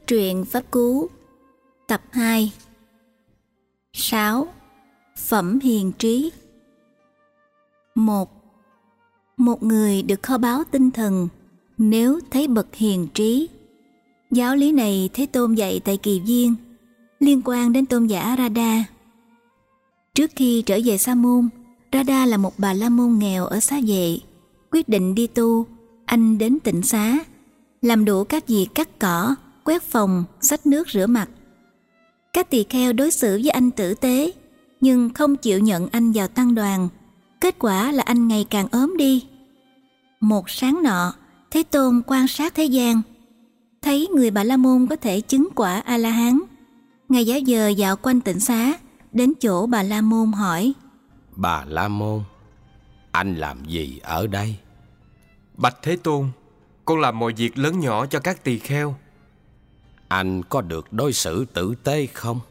Truyện Pháp Cú Tập 2. 6. Phẩm hiền trí. 1. Một người được kho báu tinh thần nếu thấy bậc hiền trí. Giáo lý này Thế Tôn dạy tại Kỳ Viên, liên quan đến tôn giả Radha. Trước khi trở về Sa môn, Radha là một bà la môn nghèo ở xá vệ. Quyết định đi tu, anh đến tịnh xá, làm đủ các việc cắt cỏ, quét phòng, xách nước rửa mặt. Các tỳ kheo đối xử với anh tử tế, nhưng không chịu nhận anh vào tăng đoàn. Kết quả là anh ngày càng ốm đi. Một sáng nọ, Thế Tôn quan sát thế gian, thấy người Bà La Môn có thể chứng quả A-la-hán. Ngài giả vờ dạo quanh tịnh xá, đến chỗ Bà La Môn hỏi: Bà La Môn, anh làm gì ở đây? Bạch Thế Tôn, con làm mọi việc lớn nhỏ cho các tỳ kheo. Anh có được đối xử tử tế không?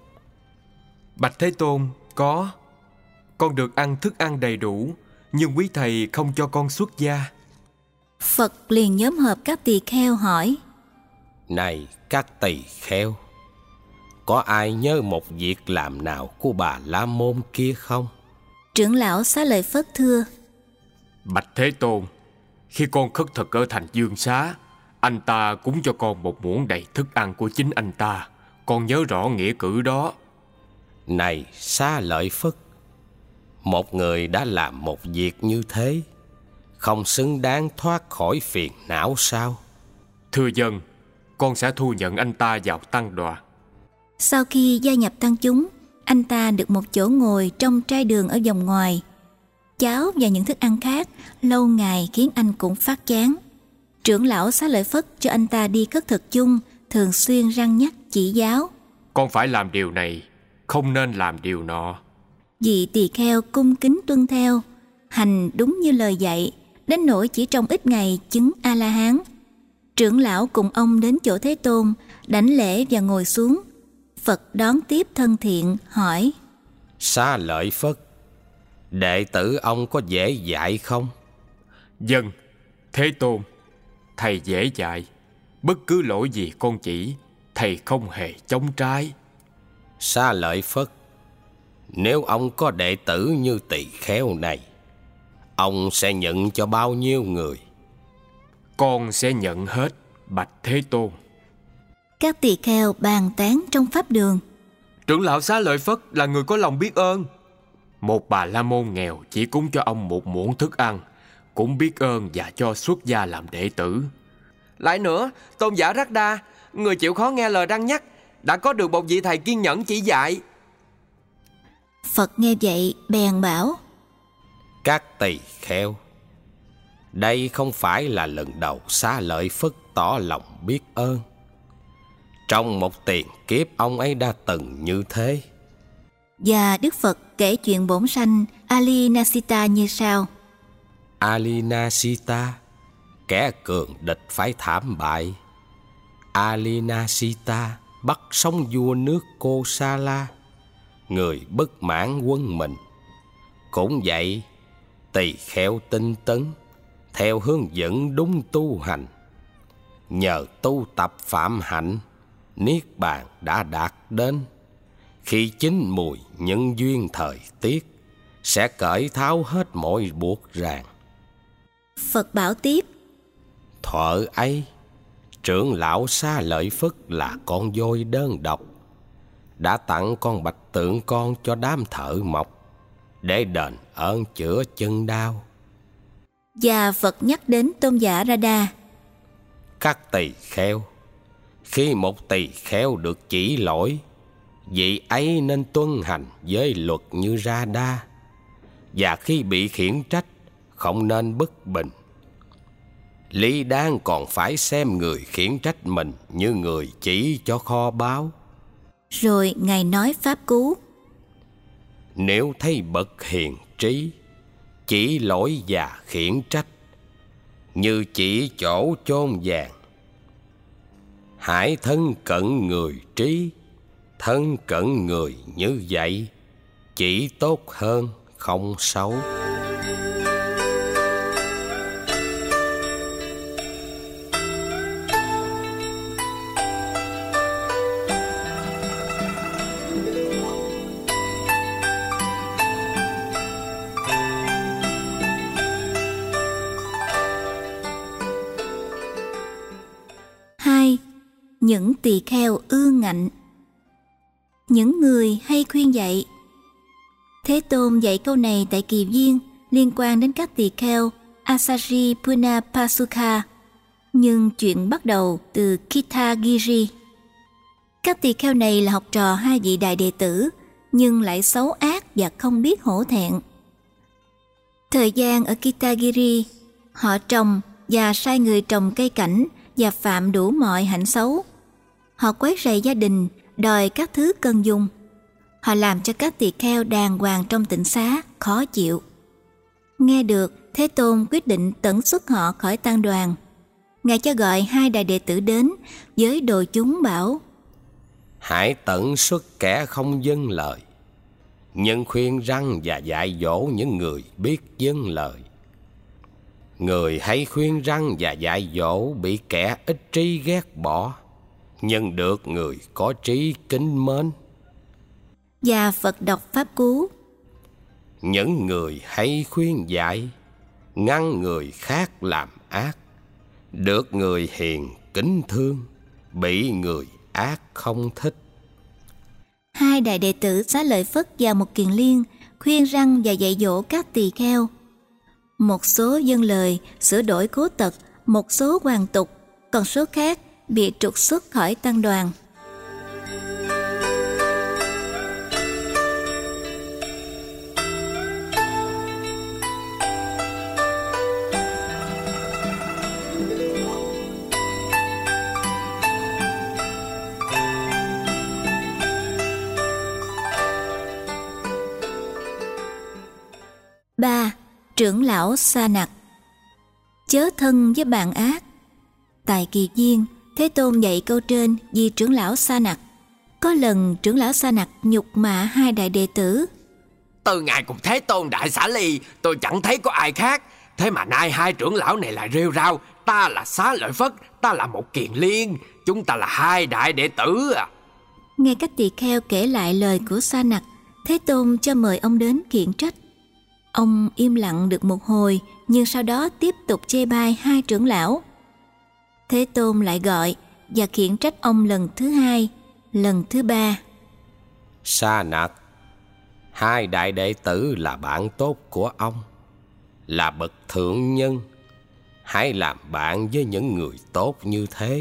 Bạch Thế Tôn, có. Con được ăn thức ăn đầy đủ, nhưng quý thầy không cho con xuất gia. Phật liền nhóm họp các tỳ kheo hỏi: Này các tỳ kheo, có ai nhớ một việc làm nào của Bà La Môn kia không? Trưởng lão Xá Lợi Phất thưa: Bạch Thế Tôn, khi con khất thực ở thành Dương Xá, anh ta cúng cho con một muỗng đầy thức ăn của chính anh ta. Con nhớ rõ nghĩa cử đó. Này Xá Lợi Phất, một người đã làm một việc như thế, không xứng đáng thoát khỏi phiền não sao? Thưa dân, con sẽ thu nhận anh ta vào tăng đoàn. Sau khi gia nhập tăng chúng, anh ta được một chỗ ngồi trong trai đường ở vòng ngoài. Cháo và những thức ăn khác lâu ngày khiến anh cũng phát chán. Trưởng lão Xá Lợi Phất cho anh ta đi khất thực chung, thường xuyên răn nhắc chỉ giáo: Con phải làm điều này, không nên làm điều nọ. Vị tỳ kheo cung kính tuân theo, hành đúng như lời dạy, đến nỗi chỉ trong ít ngày chứng A-la-hán. Trưởng lão cùng ông đến chỗ Thế Tôn, đảnh lễ và ngồi xuống. Phật đón tiếp thân thiện hỏi: Xá Lợi Phất, đệ tử ông có dễ dạy không? Dân, Thế Tôn, thầy dễ dạy. Bất cứ lỗi gì con chỉ, thầy không hề chống trái. Xá Lợi Phất, nếu ông có đệ tử như tỳ kheo này, ông sẽ nhận cho bao nhiêu người? Con sẽ nhận hết, bạch Thế Tôn. Các tỳ kheo bàn tán trong pháp đường: Trưởng lão Xá Lợi Phất là người có lòng biết ơn. Một bà la môn nghèo chỉ cúng cho ông một muỗng thức ăn, cũng biết ơn và cho xuất gia làm đệ tử. Lại nữa, tôn giả Radha, người chịu khó nghe lời răn nhắc, đã có được một vị thầy kiên nhẫn chỉ dạy. Phật nghe vậy bèn bảo: Các tỳ kheo, đây không phải là lần đầu Xá Lợi Phất tỏ lòng biết ơn. Trong một tiền kiếp ông ấy đã từng như thế. Và Đức Phật kể chuyện bổn sanh Alinasita như sau: Alinasita, kẻ cường địch phải thảm bại. Alinasita bắt sống vua nước Kosala, người bất mãn quân mình. Cũng vậy, tỳ kheo tinh tấn, theo hướng dẫn đúng tu hành, nhờ tu tập phạm hạnh, niết bàn đã đạt đến. Khi chín mùi nhân duyên thời tiết, sẽ cởi tháo hết mọi buộc ràng. Phật bảo tiếp: Thuở ấy, trưởng lão Xá Lợi Phất là con voi đơn độc, đã tặng con bạch tượng con cho đám thợ mộc để đền ơn chữa chân đau. Và Phật nhắc đến tôn giả Radha: Các tỳ kheo, khi một tỳ kheo được chỉ lỗi, vị ấy nên tuân hành giới luật như Radha, và khi bị khiển trách không nên bất bình. Lý đáng còn phải xem người khiển trách mình như người chỉ cho kho báu. Rồi Ngài nói pháp cú: Nếu thấy bậc hiền trí chỉ lỗi và khiển trách, như chỉ chỗ chôn vàng, hãy thân cận người trí. Thân cận người như vậy chỉ tốt hơn không xấu. những tỳ kheo ương ngạnh. Những người hay khuyên dạy. Thế Tôn dạy câu này tại Kỳ Viên liên quan đến các tỳ kheo Asari Punapasuka, nhưng chuyện bắt đầu từ Kitagiri. Các tỳ kheo này là học trò hai vị đại đệ tử, nhưng lại xấu ác và không biết hổ thẹn. Thời gian ở Kitagiri, họ trồng và sai người trồng cây cảnh và phạm đủ mọi hạnh xấu. Họ quấy rầy gia đình, đòi các thứ cần dùng. Họ làm cho các tỳ kheo đàng hoàng trong tịnh xá khó chịu. Nghe được, Thế Tôn quyết định tẩn xuất họ khỏi tăng đoàn. Ngài cho gọi hai đại đệ tử đến với đồ chúng bảo: hãy tẩn xuất kẻ không vâng lời, nhưng khuyên răn và dạy dỗ những người biết vâng lời. Người hay khuyên răn và dạy dỗ bị kẻ ích trí ghét bỏ, nhưng được người có trí kính mến. Và Phật đọc pháp cú: những người hay khuyên dạy, ngăn người khác làm ác, được người hiền kính thương, bị người ác không thích. Hai đại đệ tử Xá Lợi Phất và Một Kiền Liên khuyên răn và dạy dỗ các tỳ kheo. Một số vâng lời sửa đổi cố tật, một số hoàn tục, còn số khác bị trục xuất khỏi tăng đoàn. Ba, trưởng lão Sa Nặc. Chớ thân với bạn ác. Tại Kỳ Viên, Thế Tôn dạy câu trên vì trưởng lão Sa Nặc. Có lần trưởng lão Sa Nặc nhục mạ hai đại đệ tử: từ ngày cùng Thế Tôn Đại Xả Ly, tôi chẳng thấy có ai khác. Thế mà nay hai trưởng lão này lại rêu rao: ta là Xá Lợi Phất, ta là Một Kiền Liên, chúng ta là hai đại đệ tử à. Nghe các tỳ kheo kể lại lời của Sa Nặc, Thế Tôn cho mời ông đến khiển trách. Ông im lặng được một hồi, nhưng sau đó tiếp tục chê bai hai trưởng lão. Thế Tôn lại gọi và khiển trách ông lần thứ hai, lần thứ ba. Sa Nặc, hai đại đệ tử là bạn tốt của ông, là bậc thượng nhân. Hãy làm bạn với những người tốt như thế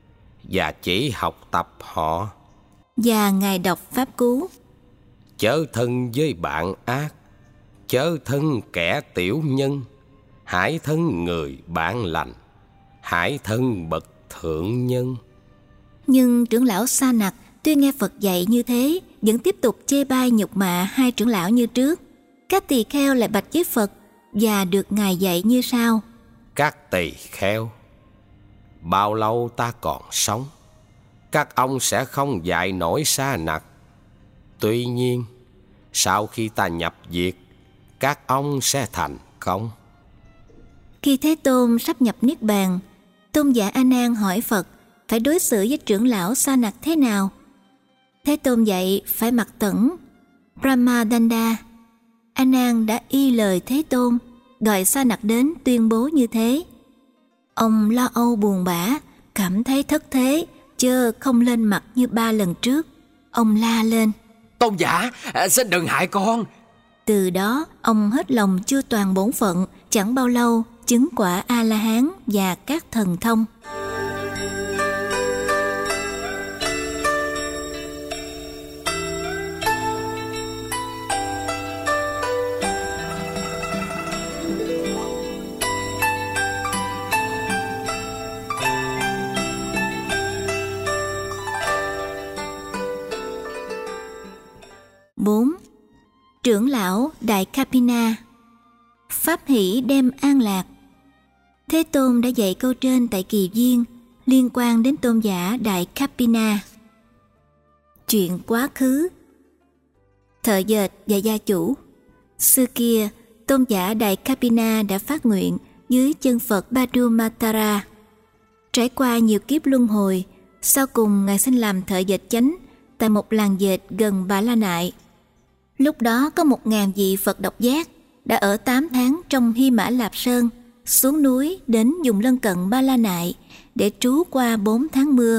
và chỉ học tập họ. Và Ngài đọc pháp cú: chớ thân với bạn ác, chớ thân kẻ tiểu nhân, hãy thân người bạn lành, hãy thân bậc thượng nhân. Nhưng trưởng lão Sa Nặc tuy nghe Phật dạy như thế, vẫn tiếp tục chê bai nhục mạ hai trưởng lão như trước. Các tỳ kheo lại bạch với Phật và được Ngài dạy như sau: các tỳ kheo, bao lâu ta còn sống, các ông sẽ không dạy nổi Sa Nặc. Tuy nhiên, sau khi ta nhập diệt, các ông sẽ thành công. Khi Thế Tôn sắp nhập Niết Bàn, Tôn giả A Nan hỏi Phật phải đối xử với trưởng lão Sa Nặc thế nào. Thế Tôn dạy phải mặc tẩn Brahmadanda. A Nan đã y lời Thế Tôn, gọi Sa Nặc đến tuyên bố như thế. Ông lo âu buồn bã, cảm thấy thất thế, chớ không lên mặt như 3 lần trước. Ông la lên: tôn giả, xin đừng hại con. Từ đó ông hết lòng chưa toàn bổn phận, chẳng bao lâu chứng quả A-la-hán và các thần thông. Bốn, trưởng lão Đại Kapina. Pháp hỷ đem an lạc. Thế Tôn đã dạy câu trên tại Kỳ Viên liên quan đến tôn giả Đại Kapina. Chuyện quá khứ. Thợ dệt và gia chủ. Xưa kia, tôn giả Đại Kapina đã phát nguyện dưới chân Phật Padumatra. Trải qua nhiều kiếp luân hồi, sau cùng Ngài xin làm thợ dệt chánh tại một làng dệt gần Ba La Nại. Lúc đó có 1000 vị Phật độc giác đã ở 8 tháng trong Hy Mã Lạp Sơn, xuống núi đến vùng lân cận Ba La Nại để trú qua 4 tháng mưa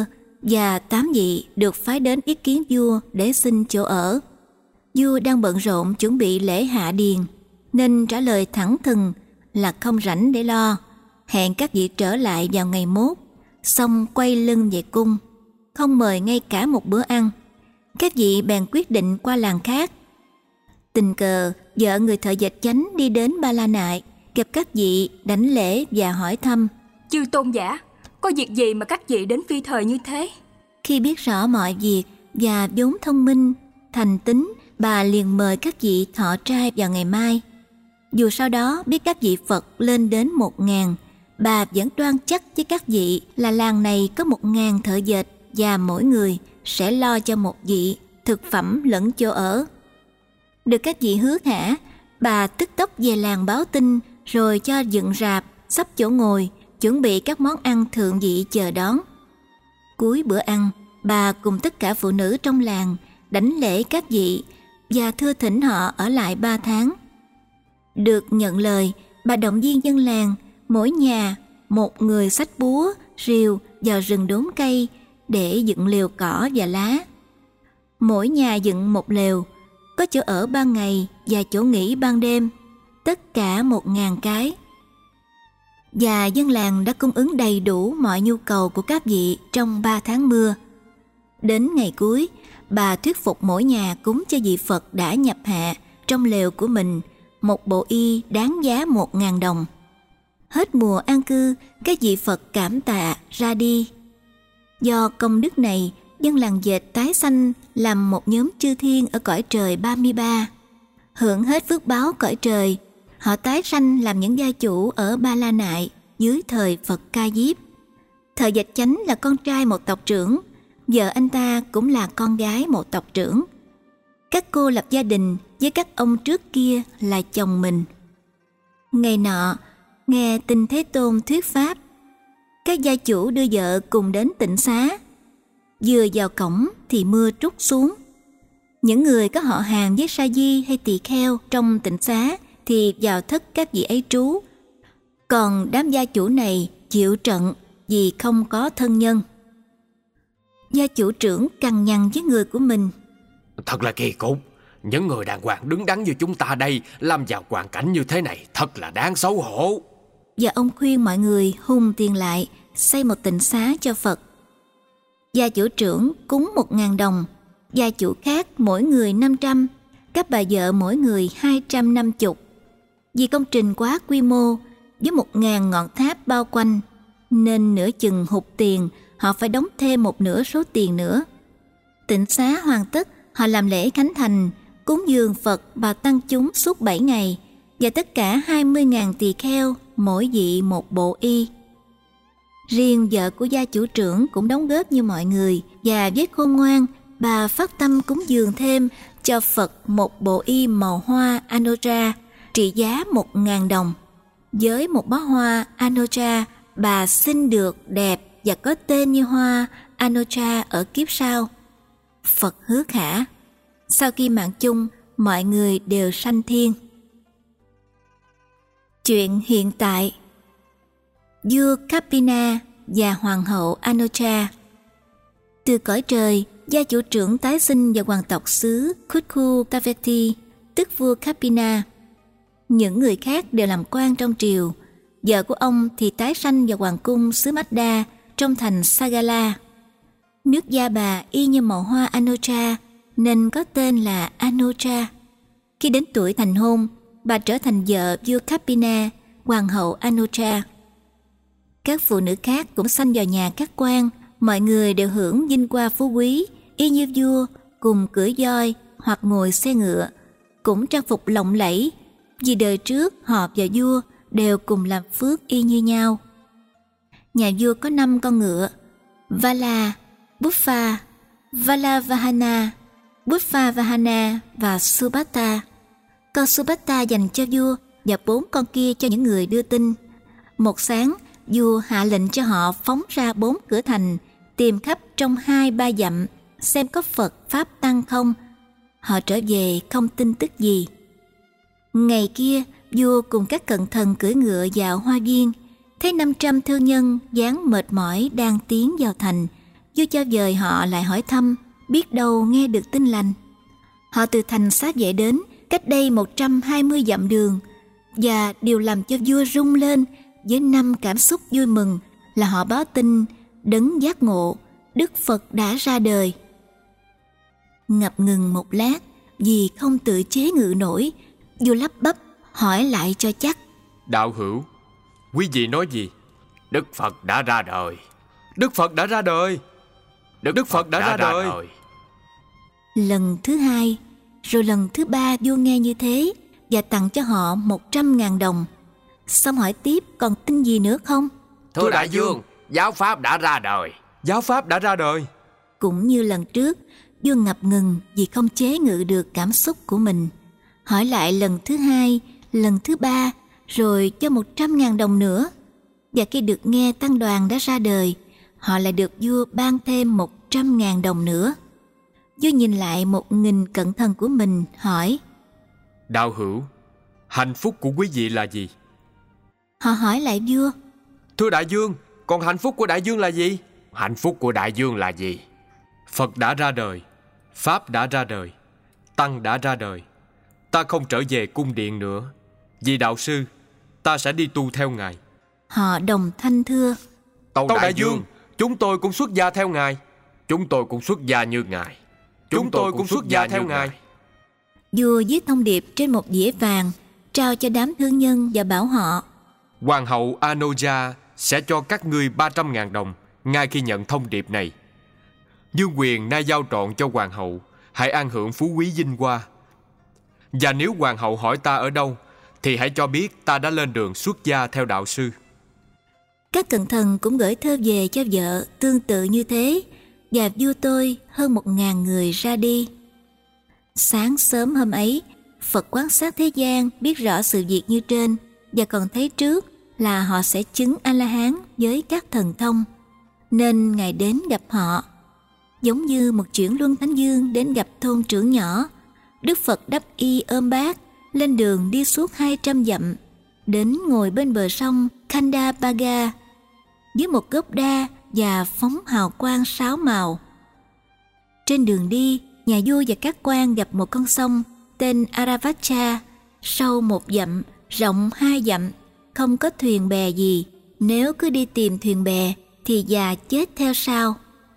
và 8 vị được phái đến ý kiến vua để xin chỗ ở. Vua đang bận rộn chuẩn bị lễ hạ điền, nên trả lời thẳng thừng là không rảnh để lo, hẹn các vị trở lại vào ngày mốt, xong quay lưng về cung, không mời ngay cả một bữa ăn. Các vị bèn quyết định qua làng khác. Tình cờ vợ người thợ dệt chánh đi đến Ba La Nại, gặp các vị đảnh lễ và hỏi thăm: Chư tôn giả, có việc gì mà các vị đến phi thời như thế? Khi biết rõ mọi việc và vốn thông minh, thành tín, bà liền mời các vị thọ trai vào ngày mai. Dù sau đó biết các vị Phật lên đến 1000, bà vẫn đoan chắc với các vị là làng này có 1000 thợ dệt và mỗi người sẽ lo cho một vị thực phẩm lẫn chỗ ở. Được các vị hứa hả, bà tức tốc về làng báo tin, rồi cho dựng rạp, sắp chỗ ngồi, chuẩn bị các món ăn thượng vị chờ đón. Cuối bữa ăn, bà cùng tất cả phụ nữ trong làng đảnh lễ các vị và thưa thỉnh họ ở lại 3 tháng. Được nhận lời, bà động viên dân làng, mỗi nhà một người xách búa, rìu vào rừng đốn cây để dựng lều cỏ và lá. Mỗi nhà dựng một lều, có chỗ ở ban ngày và chỗ nghỉ ban đêm, tất cả 1000 cái. Và dân làng đã cung ứng đầy đủ mọi nhu cầu của các vị trong 3 tháng mưa. Đến ngày cuối, bà thuyết phục mỗi nhà cúng cho vị Phật đã nhập hạ trong lều của mình một bộ y đáng giá 1000 đồng. Hết mùa an cư, các vị Phật cảm tạ ra đi. Do công đức này, dân làng dệt tái sanh làm một nhóm chư thiên ở cõi trời 33. Hưởng hết phước báo cõi trời, họ tái sanh làm những gia chủ ở Ba La Nại dưới thời Phật Ca Diếp. Thợ dệt chánh là con trai một tộc trưởng, vợ anh ta cũng là con gái một tộc trưởng. Các cô lập gia đình với các ông trước kia là chồng mình. Ngày nọ, nghe Tinh Thế Tôn thuyết pháp, các gia chủ đưa vợ cùng đến tịnh xá. Vừa vào cổng thì mưa trút xuống. Những người có họ hàng với sa di hay tỳ kheo trong tịnh xá thì vào thất các vị ấy trú. Còn đám gia chủ này chịu trận vì không có thân nhân. Gia chủ trưởng cằn nhằn với người của mình: Thật là kỳ cục, những người đàng hoàng đứng đắn như chúng ta đây lâm vào hoàn cảnh như thế này thật là đáng xấu hổ. Và ông khuyên mọi người hùng tiền lại xây một tịnh xá cho Phật. Gia chủ trưởng cúng 1000 đồng, gia chủ khác mỗi người 500, các bà vợ mỗi người 250. Vì công trình quá quy mô, với 1000 ngọn tháp bao quanh, nên nửa chừng hụt tiền, họ phải đóng thêm một nửa số tiền nữa. Tịnh xá hoàn tất, họ làm lễ khánh thành, cúng dường Phật và tăng chúng suốt 7 ngày, và tất cả 20.000 tỳ kheo, mỗi vị một bộ y. Riêng vợ của gia chủ trưởng cũng đóng góp như mọi người, và với khôn ngoan, bà phát tâm cúng dường thêm cho Phật một bộ y màu hoa Anocha trị giá 1000 đồng. Với một bó hoa Anocha, bà sinh được đẹp và có tên như hoa Anocha ở kiếp sau. Phật hứa khả. Sau khi mạng chung, mọi người đều sanh thiên. Chuyện hiện tại. Vua Kapina và hoàng hậu Anocha. Từ cõi trời, gia chủ trưởng tái sinh vào hoàng tộc xứ Kutku Taveti, tức vua Kapina. Những người khác đều làm quan trong triều. Vợ của ông thì tái sanh vào hoàng cung xứ Madda trong thành Sagala. Nước da bà y như màu hoa Anocha nên có tên là Anocha. Khi đến tuổi thành hôn, bà trở thành vợ vua Kapina, hoàng hậu Anocha. Các phụ nữ khác cũng sanh vào nhà các quan, mọi người đều hưởng vinh hoa phú quý, y như vua, cùng cưỡi voi hoặc ngồi xe ngựa, cũng trang phục lộng lẫy, vì đời trước họ và vua đều cùng làm phước y như nhau. Nhà vua có 5 con ngựa: Vala, Buffa, Valavahana, Buffa và Subhata. Con Subhata dành cho vua và 4 con kia cho những người đưa tin. Một sáng, vua hạ lệnh cho họ phóng ra 4 cửa thành, tìm khắp trong 2-3 dặm xem có Phật Pháp Tăng không. Họ trở về không tin tức gì. Ngày kia, vua cùng các cận thần cưỡi ngựa vào hoa viên, thấy 500 thương nhân dáng mệt mỏi đang tiến vào thành, vua cho dời họ lại hỏi thăm, biết đâu nghe được tin lành. Họ từ thành Xá Vệ đến, cách đây 120 dặm đường, và điều làm cho vua rung lên với 5 cảm xúc vui mừng là họ báo tin đấng giác ngộ, Đức Phật đã ra đời. Ngập ngừng một lát vì không tự chế ngự nổi, vua lắp bắp hỏi lại cho chắc: Đạo hữu, quý vị nói gì? Đức Phật đã ra đời. Đức Phật đã ra đời. Đức Phật đã ra đời. Lần thứ 2, rồi lần thứ 3 vua nghe như thế và tặng cho họ 100.000 đồng. Xong hỏi tiếp còn tin gì nữa không? Thưa đại vương, giáo pháp đã ra đời. Giáo pháp đã ra đời. Cũng như lần trước, vua ngập ngừng vì không chế ngự được cảm xúc của mình. Hỏi lại lần thứ 2, lần thứ 3, rồi cho 100.000 đồng nữa. Và khi được nghe tăng đoàn đã ra đời, họ lại được vua ban thêm 100.000 đồng nữa. Vua nhìn lại 1.000 cận thần của mình hỏi: Đạo hữu, hạnh phúc của quý vị là gì? Họ hỏi lại vua: Thưa đại vương, còn hạnh phúc của đại vương là gì? Hạnh phúc của đại vương là gì? Phật đã ra đời, Pháp đã ra đời, Tăng đã ra đời. Ta không trở về cung điện nữa, vì đạo sư, ta sẽ đi tu theo Ngài. Họ đồng thanh thưa: Tâu đại vương, chúng tôi cũng xuất gia theo Ngài. Chúng tôi cũng xuất gia như Ngài. Chúng tôi cũng xuất gia theo Ngài. Vua viết thông điệp trên một dĩa vàng, trao cho đám thương nhân và bảo họ: Hoàng hậu Anoja sẽ cho các ngươi 300.000 đồng ngay khi nhận thông điệp này. Dương quyền nay giao trọn cho hoàng hậu, hãy an hưởng phú quý vinh hoa. Và nếu hoàng hậu hỏi ta ở đâu, thì hãy cho biết ta đã lên đường xuất gia theo đạo sư. Các cận thần cũng gửi thơ về cho vợ tương tự như thế, và vua tôi hơn 1.000 người ra đi. Sáng sớm hôm ấy, Phật quan sát thế gian biết rõ sự việc như trên, và còn thấy trước là họ sẽ chứng A-la-hán với các thần thông, nên Ngài đến gặp họ. Giống như một chuyển luân thánh dương đến gặp thôn trưởng nhỏ, Đức Phật đắp y ôm bát, lên đường đi suốt 200 dặm, đến ngồi bên bờ sông Khandapaga dưới một gốc đa và phóng hào quang 6 màu. Trên đường đi, nhà vua và các quan gặp một con sông tên Aravacha, sâu 1 dặm, rộng 2 dặm, không có thuyền bè gì. Nếu cứ đi tìm thuyền bè thì già chết theo sau.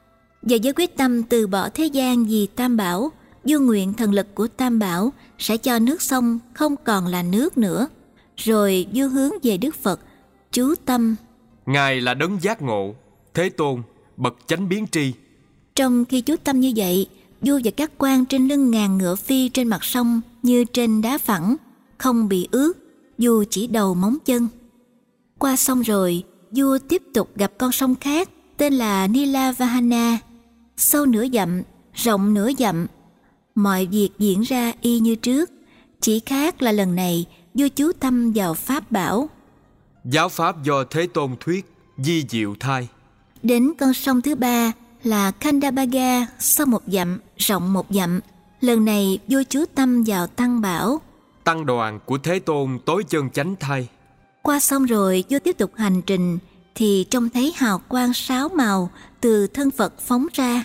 Và với quyết tâm từ bỏ thế gian vì Tam Bảo, vua nguyện thần lực của Tam Bảo sẽ cho nước sông không còn là nước nữa. Rồi vua hướng về Đức Phật, chú tâm: Ngài là đấng giác ngộ, Thế Tôn, bậc chánh biến tri. Trong khi chú tâm như vậy, vua và các quan trên lưng ngàn ngựa phi trên mặt sông như trên đá phẳng, không bị ướt, dù chỉ đầu móng chân. Qua sông rồi, vua tiếp tục gặp con sông khác tên là Nilavahana, sâu nửa dặm, rộng nửa dặm. Mọi việc diễn ra y như trước, chỉ khác là lần này vua chú tâm vào pháp bảo. Giáo pháp do Thế Tôn thuyết, di diệu thai. Đến con sông thứ 3 là Khandapaga, sâu 1 dặm, rộng 1 dặm. Lần này vua chú tâm vào tăng bảo. Tăng đoàn của Thế Tôn tối chân chánh thai. Qua sông rồi vua tiếp tục hành trình, thì trông thấy hào quang 6 màu từ thân Phật phóng ra.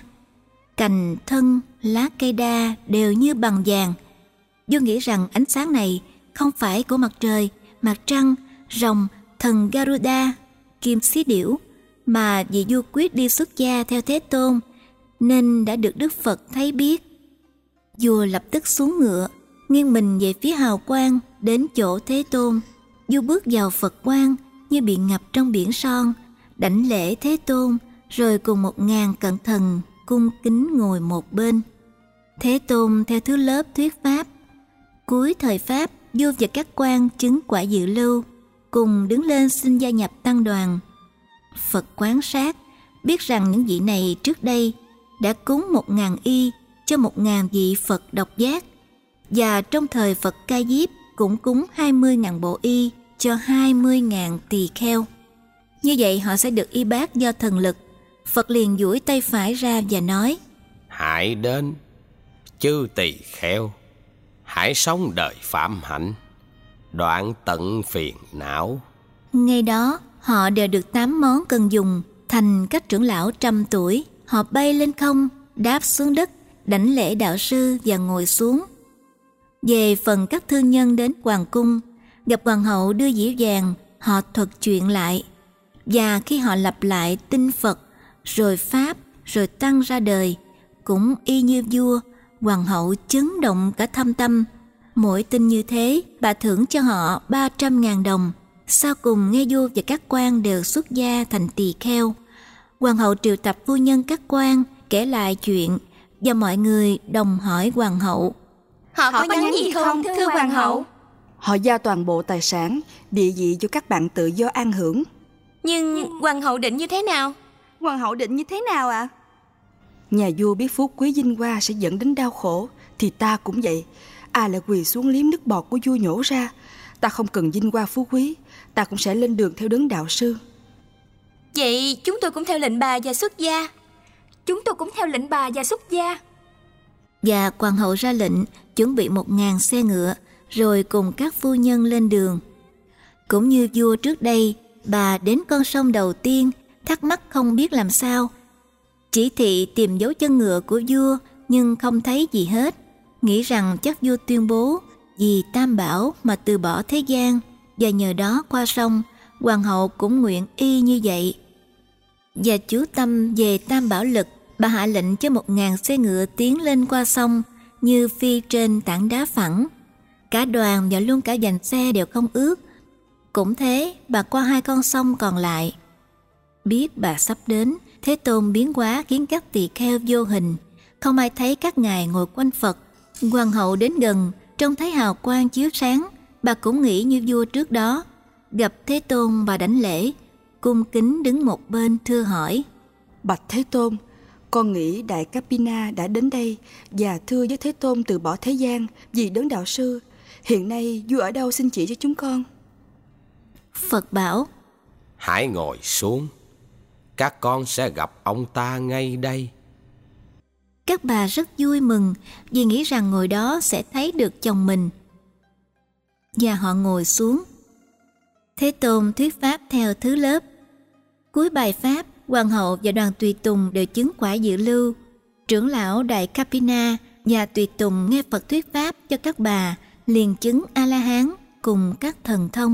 Cành, thân, lá cây đa đều như bằng vàng. Vua nghĩ rằng ánh sáng này không phải của mặt trời, mặt trăng, rồng, thần Garuda, kim xí điểu, mà vì vua quyết đi xuất gia theo Thế Tôn, nên đã được Đức Phật thấy biết. Vua lập tức xuống ngựa, nghiêng mình về phía hào quang, đến chỗ Thế Tôn. Vua bước vào Phật quang như bị ngập trong biển son, đảnh lễ Thế Tôn, rồi cùng 1.000 cận thần cung kính ngồi một bên. Thế Tôn theo thứ lớp thuyết pháp. Cuối thời pháp, vua và các quan chứng quả dự lưu, cùng đứng lên xin gia nhập tăng đoàn. Phật quan sát, biết rằng những vị này trước đây đã cúng 1.000 y cho 1.000 vị Phật độc giác, và trong thời Phật Ca Diếp cũng cúng 20.000 bộ y cho 20.000 tỳ kheo. Như vậy họ sẽ được y bát do thần lực. Phật liền duỗi tay phải ra và nói: Hãy đến, chư tỳ kheo, hãy sống đời phạm hạnh, đoạn tận phiền não. Ngay đó họ đều được 8 món cần dùng, thành các trưởng lão 100 tuổi. Họ bay lên không, đáp xuống đất, đảnh lễ đạo sư và ngồi xuống. Về phần các thương nhân đến hoàng cung, gặp hoàng hậu đưa dĩa vàng, họ thuật chuyện lại. Và khi họ lặp lại tin Phật, rồi Pháp, rồi Tăng ra đời, cũng y như vua, hoàng hậu chấn động cả thâm tâm. Mỗi tin như thế, bà thưởng cho họ 300.000 đồng. Sau cùng nghe vua và các quan đều xuất gia thành tỳ kheo. Hoàng hậu triệu tập phu nhân các quan, kể lại chuyện, và mọi người đồng hỏi hoàng hậu: Họ có nhắn gì không, thưa hoàng hậu? Họ giao toàn bộ tài sản, địa vị cho các bạn tự do an hưởng. Nhưng hoàng hậu định như thế nào? Hoàng hậu định như thế nào ạ? Nhà vua biết phú quý vinh hoa sẽ dẫn đến đau khổ, thì ta cũng vậy. Ai lại quỳ xuống liếm nước bọt của vua nhổ ra? Ta không cần vinh hoa phú quý, ta cũng sẽ lên đường theo đấng đạo sư. Vậy chúng tôi cũng theo lệnh bà và xuất gia. Chúng tôi cũng theo lệnh bà và xuất gia. Và hoàng hậu ra lệnh chuẩn bị 1.000 xe ngựa, rồi cùng các phu nhân lên đường. Cũng như vua trước đây, bà đến con sông đầu tiên, thắc mắc không biết làm sao. Chỉ thị tìm dấu chân ngựa của vua, nhưng không thấy gì hết. Nghĩ rằng chắc vua tuyên bố vì Tam Bảo mà từ bỏ thế gian, và nhờ đó qua sông. Hoàng hậu cũng nguyện y như vậy. Và chú tâm về Tam Bảo lực, bà hạ lệnh cho 1.000 xe ngựa tiến lên qua sông, như phi trên tảng đá phẳng. Cả đoàn và luôn cả dành xe đều không ướt. Cũng thế, bà qua 2 con sông còn lại. Biết bà sắp đến, Thế Tôn biến hóa khiến các tỳ kheo vô hình. Không ai thấy các ngài ngồi quanh Phật. Hoàng hậu đến gần, trông thấy hào quang chiếu sáng. Bà cũng nghĩ như vua trước đó. Gặp Thế Tôn, bà đảnh lễ, cung kính đứng một bên thưa hỏi: Bạch Thế Tôn, con nghĩ Đại Kapina đã đến đây và thưa với Thế Tôn từ bỏ thế gian vì đấng đạo sư. Hiện nay vua ở đâu xin chỉ cho chúng con? Phật bảo: Hãy ngồi xuống, các con sẽ gặp ông ta ngay đây. Các bà rất vui mừng vì nghĩ rằng ngồi đó sẽ thấy được chồng mình. Và họ ngồi xuống. Thế Tôn thuyết pháp theo thứ lớp. Cuối bài pháp, hoàng hậu và đoàn tùy tùng đều chứng quả dự lưu. Trưởng lão Đại Kapina và tùy tùng nghe Phật thuyết pháp cho các bà, liền chứng A-la-hán cùng các thần thông.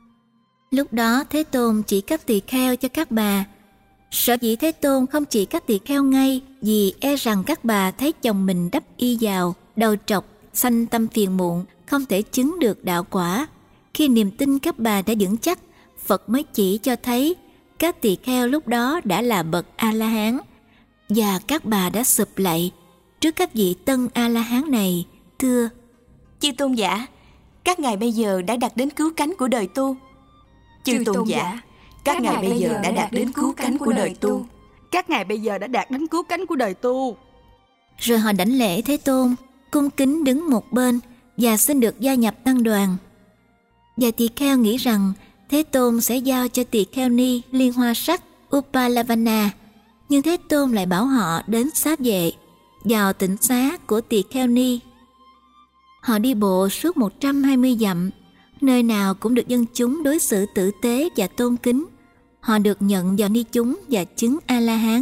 Lúc đó Thế Tôn chỉ các tỳ kheo cho các bà. Sở dĩ Thế Tôn không chỉ các tỳ kheo ngay, vì e rằng các bà thấy chồng mình đắp y vào, đầu trọc, sanh tâm phiền muộn, không thể chứng được đạo quả. Khi niềm tin các bà đã vững chắc, Phật mới chỉ cho thấy các tỳ kheo lúc đó đã là bậc A-la-hán, và các bà đã sụp lạy trước các vị tân A-la-hán này, thưa: Chư tôn giả, các ngài bây giờ đã đạt đến cứu cánh của đời tu. Chư tôn giả, các ngài bây giờ đã đạt đến cứu cánh của đời tu. Các ngài bây giờ đã đạt đến cứu cánh của đời tu. Rồi họ đảnh lễ Thế Tôn, cung kính đứng một bên và xin được gia nhập tăng đoàn. Và tỳ kheo nghĩ rằng Thế Tôn sẽ giao cho tỳ kheo ni Liên Hoa Sắc Upalavana, nhưng Thế Tôn lại bảo họ đến xá vệ, vào tịnh xá của tỳ kheo ni. Họ đi bộ suốt 120 dặm, nơi nào cũng được dân chúng đối xử tử tế và tôn kính. Họ được nhận vào ni chúng và chứng A-la-hán.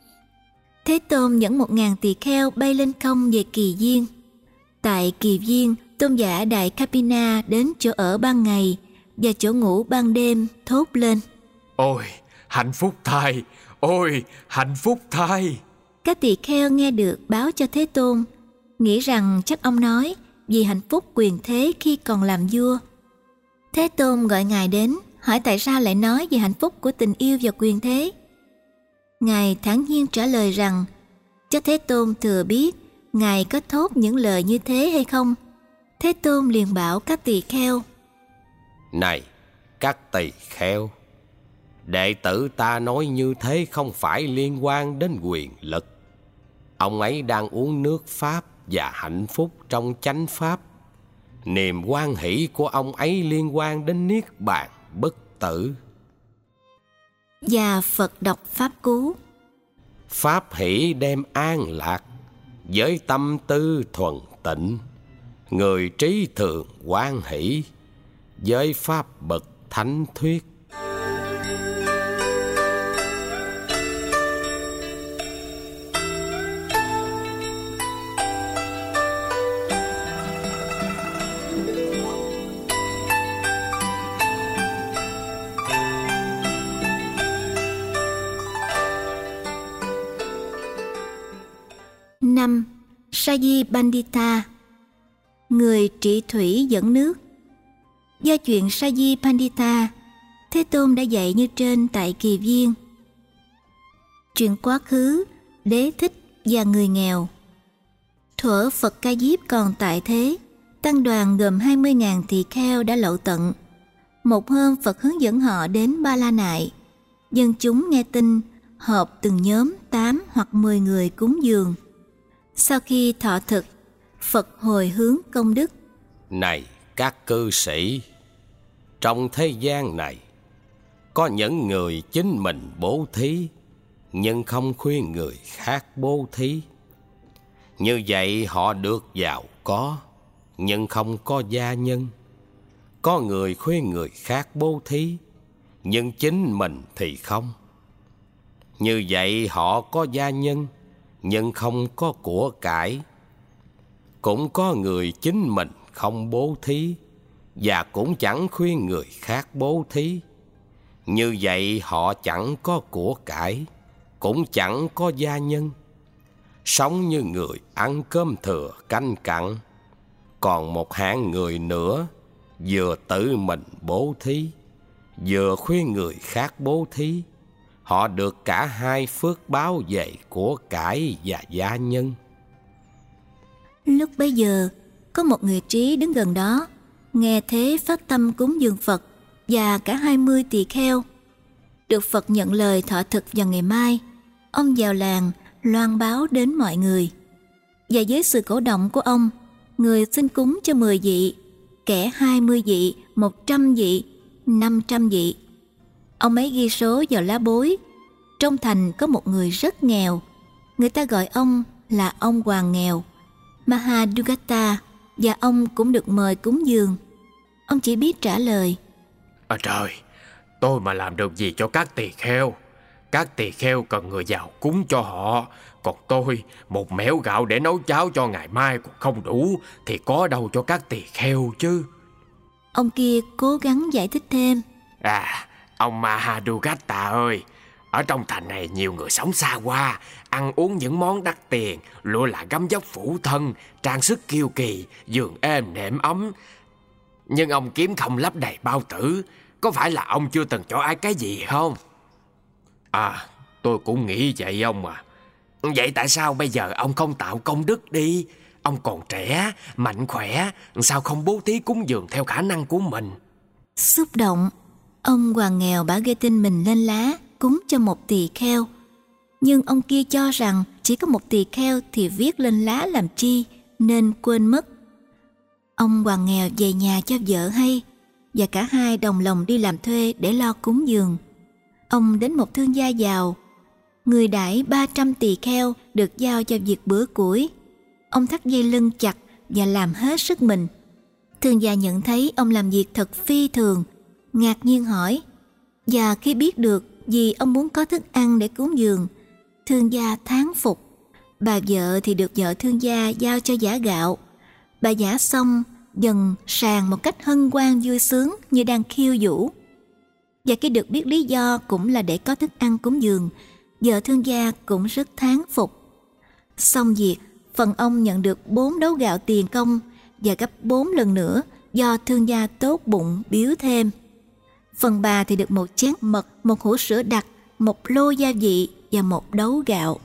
Thế Tôn dẫn 1.000 tỳ kheo bay lên không về Kỳ Viên. Tại Kỳ Viên, tôn giả Đại Kapina đến chỗ ở ban ngày và chỗ ngủ ban đêm, thốt lên: Ôi, hạnh phúc thay! Ôi, hạnh phúc thay! Các tỳ kheo nghe được báo cho Thế Tôn, nghĩ rằng chắc ông nói vì hạnh phúc quyền thế khi còn làm vua. Thế Tôn gọi ngài đến, hỏi tại sao lại nói về hạnh phúc của tình yêu và quyền thế. Ngài thản nhiên trả lời rằng cho Thế Tôn thừa biết ngài có thốt những lời như thế hay không. Thế Tôn liền bảo các tỳ kheo: Này các tỳ kheo, đệ tử ta nói như thế không phải liên quan đến quyền lực. Ông ấy đang uống nước pháp và hạnh phúc trong chánh pháp. Niềm hoan hỷ của ông ấy liên quan đến niết bàn bất tử. Và Phật đọc pháp cú: Pháp hỷ đem an lạc, với tâm tư thuần tịnh. Người trí thường hoan hỷ, với pháp bậc thánh thuyết. Saji Pandita, người trị thủy dẫn nước. Do chuyện Saji Pandita, Thế Tôn đã dạy như trên tại Kỳ Viên. Chuyện quá khứ, Đế Thích và người nghèo. Thuở Phật Ca Diếp còn tại thế, tăng đoàn gồm 20.000 tỳ kheo đã lậu tận. Một hôm Phật hướng dẫn họ đến Ba La Nại. Dân chúng nghe tin, họp từng nhóm 8 hoặc 10 người cúng dường. Sau khi thọ thực, Phật hồi hướng công đức. Này các cư sĩ, trong thế gian này, có những người chính mình bố thí, nhưng không khuyên người khác bố thí. Như vậy họ được giàu có, nhưng không có gia nhân. Có người khuyên người khác bố thí, nhưng chính mình thì không. Như vậy họ có gia nhân, nhưng không có của cải. Cũng có người chính mình không bố thí, và cũng chẳng khuyên người khác bố thí. Như vậy họ chẳng có của cải, cũng chẳng có gia nhân. Sống như người ăn cơm thừa canh cặn. Còn một hạng người nữa, vừa tự mình bố thí, vừa khuyên người khác bố thí. Họ được cả hai phước báo về của cải và gia nhân. Lúc bấy giờ, có một người trí đứng gần đó, nghe thế phát tâm cúng dường Phật và cả 20 tỳ kheo. Được Phật nhận lời thọ thực vào ngày mai, ông vào làng loan báo đến mọi người. Và với sự cổ động của ông, người xin cúng cho 10 vị, kẻ 20 vị, 100 vị, 500 vị. Ông ấy ghi số vào lá bối. Trong thành có một người rất nghèo, người ta gọi ông là ông Hoàng nghèo, Mahadugata, và ông cũng được mời cúng dường. Ông chỉ biết trả lời: Trời, tôi mà làm được gì cho các tỳ kheo? Các tỳ kheo cần người giàu cúng cho họ, còn tôi một mẻo gạo để nấu cháo cho ngày mai cũng không đủ, thì có đâu cho các tỳ kheo chứ. Ông kia cố gắng giải thích thêm: Ông Mahadugata ơi, ở trong thành này nhiều người sống xa hoa, ăn uống những món đắt tiền, lụa là gấm vóc phủ thân, trang sức kiêu kỳ, giường êm nệm ấm. Nhưng ông kiếm không lấp đầy bao tử. Có phải là ông chưa từng cho ai cái gì không? Tôi cũng nghĩ vậy ông à. Vậy tại sao bây giờ ông không tạo công đức đi? Ông còn trẻ, mạnh khỏe, sao không bố thí cúng dường theo khả năng của mình? Xúc động, ông Hoàng nghèo bả ghi tin mình lên lá cúng cho một tỳ kheo. Nhưng ông kia cho rằng chỉ có một tỳ kheo thì viết lên lá làm chi, nên quên mất. Ông Hoàng nghèo về nhà cho vợ hay, và cả hai đồng lòng đi làm thuê để lo cúng dường. Ông đến một thương gia giàu, người đãi 300 tỳ kheo được giao cho việc bữa củi. Ông thắt dây lưng chặt và làm hết sức mình. Thương gia nhận thấy ông làm việc thật phi thường, ngạc nhiên hỏi. Và khi biết được vì ông muốn có thức ăn để cúng dường, thương gia thán phục. Bà vợ thì được vợ thương gia giao cho giã gạo. Bà giã xong dần sàng một cách hân hoan vui sướng như đang khiêu vũ. Và khi được biết lý do cũng là để có thức ăn cúng dường, vợ thương gia cũng rất thán phục. Xong việc, phần ông nhận được 4 đấu gạo tiền công và gấp 4 lần nữa do thương gia tốt bụng biếu thêm. Phần bà thì được 1 chén mật, 1 hũ sữa đặc, 1 lô gia vị và 1 đấu gạo.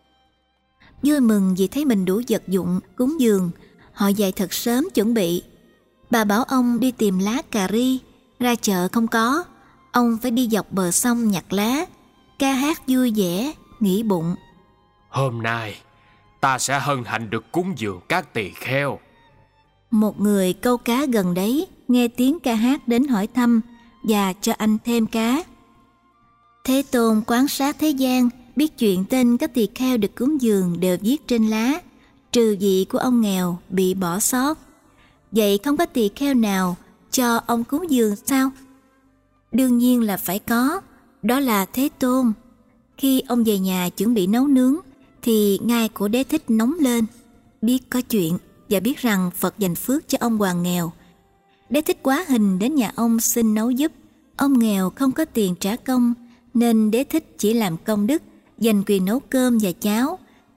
Vui mừng vì thấy mình đủ vật dụng cúng dường, họ dậy thật sớm chuẩn bị. Bà bảo ông đi tìm lá cà ri, ra chợ không có, ông phải đi dọc bờ sông nhặt lá, ca hát vui vẻ, nghĩ bụng: Hôm nay ta sẽ hân hạnh được cúng dường các tỳ kheo. Một người câu cá gần đấy nghe tiếng ca hát đến hỏi thăm và cho anh thêm cá. Thế Tôn quan sát thế gian, biết chuyện tên các tỳ kheo được cúng dường đều viết trên lá, trừ vị của ông nghèo bị bỏ sót. Vậy không có tỳ kheo nào cho ông cúng dường sao? Đương nhiên là phải có, đó là Thế Tôn. Khi ông về nhà chuẩn bị nấu nướng thì ngai của Đế Thích nóng lên. Biết có chuyện và biết rằng Phật dành phước cho ông Hoàng nghèo, Đế Thích quá hình đến nhà ông xin nấu giúp. Ông nghèo không có tiền trả công, nên Đế Thích chỉ làm công đức, giành quyền nấu cơm và cháo,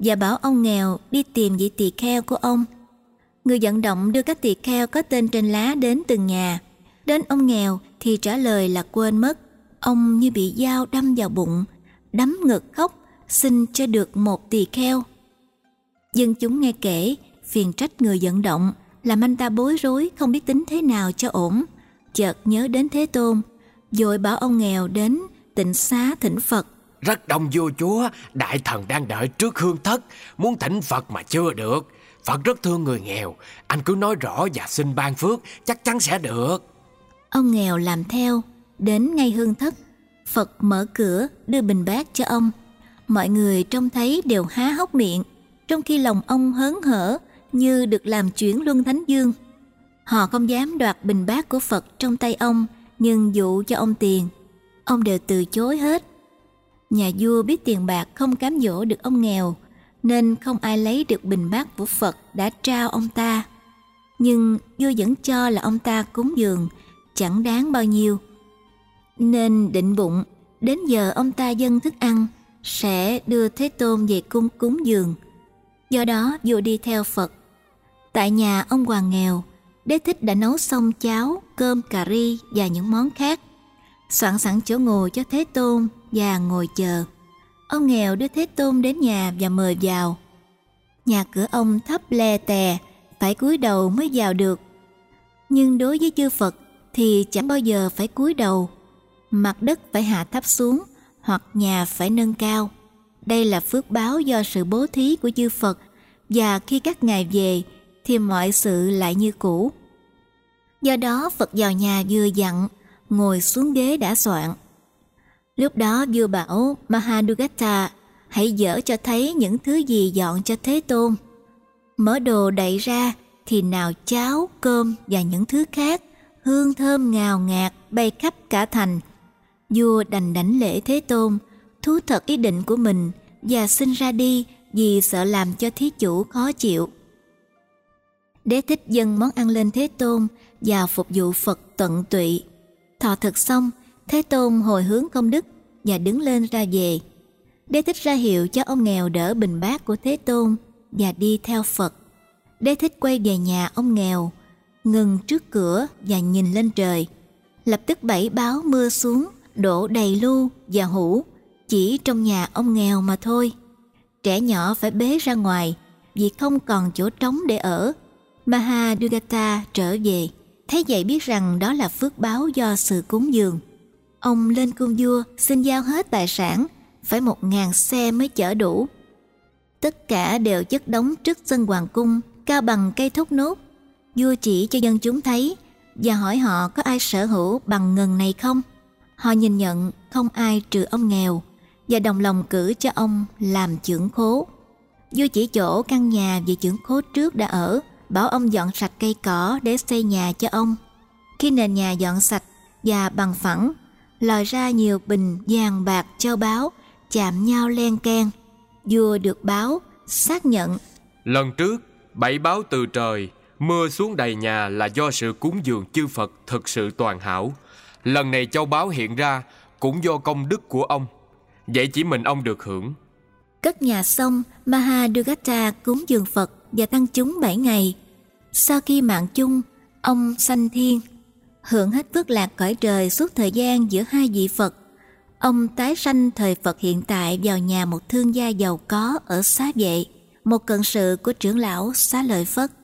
và bảo ông nghèo đi tìm vị tỳ kheo của ông. Người vận động đưa các tỳ kheo có tên trên lá đến từng nhà. Đến ông nghèo thì trả lời là quên mất. Ông như bị dao đâm vào bụng, đấm ngực khóc, xin cho được một tỳ kheo. Dân chúng nghe kể, phiền trách người vận động, làm anh ta bối rối không biết tính thế nào cho ổn. Chợt nhớ đến Thế Tôn, vội bảo ông nghèo đến tịnh xá thỉnh Phật. Rất đông vua chúa, đại thần đang đợi trước hương thất, muốn thỉnh Phật mà chưa được. Phật rất thương người nghèo, anh cứ nói rõ và xin ban phước, chắc chắn sẽ được. Ông nghèo làm theo, đến ngay hương thất. Phật mở cửa đưa bình bát cho ông. Mọi người trông thấy đều há hốc miệng, trong khi lòng ông hớn hở như được làm chuyển luân thánh dương. Họ không dám đoạt bình bát của Phật trong tay ông, nhưng dụ cho ông tiền, ông đều từ chối hết. Nhà vua biết tiền bạc không cám dỗ được ông nghèo, nên không ai lấy được bình bát của Phật đã trao ông ta. Nhưng vua vẫn cho là ông ta cúng dường, chẳng đáng bao nhiêu. Nên định bụng, đến giờ ông ta dâng thức ăn, sẽ đưa Thế Tôn về cung cúng dường. Do đó vua đi theo Phật. Tại nhà ông hoàng nghèo, Đế Thích đã nấu xong cháo, cơm, cà ri và những món khác, soạn sẵn chỗ ngồi cho Thế Tôn và ngồi chờ. Ông nghèo đưa Thế Tôn đến nhà và mời vào. Nhà cửa ông thấp le tè, phải cúi đầu mới vào được. Nhưng đối với chư Phật thì chẳng bao giờ phải cúi đầu. Mặt đất phải hạ thấp xuống, hoặc nhà phải nâng cao. Đây là phước báo do sự bố thí của chư Phật, và khi các ngài về thì mọi sự lại như cũ. Do đó Phật vào nhà vừa dặn, ngồi xuống ghế đã soạn. Lúc đó vua bảo Mahadugata hãy dở cho thấy những thứ gì dọn cho Thế Tôn. Mở đồ đậy ra thì nào cháo, cơm và những thứ khác, hương thơm ngào ngạt bay khắp cả thành. Vua đành đảnh lễ Thế Tôn, thú thật ý định của mình và xin ra đi vì sợ làm cho thí chủ khó chịu. Đế Thích dâng món ăn lên Thế Tôn và phục vụ Phật tận tụy. Thọ thực xong, Thế Tôn hồi hướng công đức và đứng lên ra về. Đế Thích ra hiệu cho ông nghèo đỡ bình bát của Thế Tôn và đi theo Phật. Đế Thích quay về nhà ông nghèo, ngừng trước cửa và nhìn lên trời. Lập tức 7 báo mưa xuống, đổ đầy lu và hũ, chỉ trong nhà ông nghèo mà thôi. Trẻ nhỏ phải bế ra ngoài vì không còn chỗ trống để ở. Mahadugata trở về, thấy vậy biết rằng đó là phước báo do sự cúng dường. Ông lên cung vua xin giao hết tài sản, phải 1000 xe mới chở đủ. Tất cả đều chất đống trước sân hoàng cung, cao bằng cây thốt nốt. Vua chỉ cho dân chúng thấy và hỏi họ có ai sở hữu bằng ngần này không. Họ nhìn nhận không ai trừ ông nghèo và đồng lòng cử cho ông làm chưởng khố. Vua chỉ chỗ căn nhà vị chưởng khố trước đã ở, bảo ông dọn sạch cây cỏ để xây nhà cho ông. Khi nền nhà dọn sạch và bằng phẳng, lòi ra nhiều bình vàng bạc châu báu chạm nhau len keng. Vua được báo xác nhận: lần trước 7 báo từ trời mưa xuống đầy nhà là do sự cúng dường chư Phật thực sự toàn hảo. Lần này châu báu hiện ra cũng do công đức của ông, vậy chỉ mình ông được hưởng. Cất nhà xong, Mahadugata cúng dường Phật và tăng chúng 7 ngày. Sau khi mạng chung, ông sanh thiên, hưởng hết phước lạc cõi trời suốt thời gian giữa hai vị Phật. Ông tái sanh thời Phật hiện tại vào nhà một thương gia giàu có ở Xá Vệ, một cận sự của trưởng lão Xá Lợi Phất.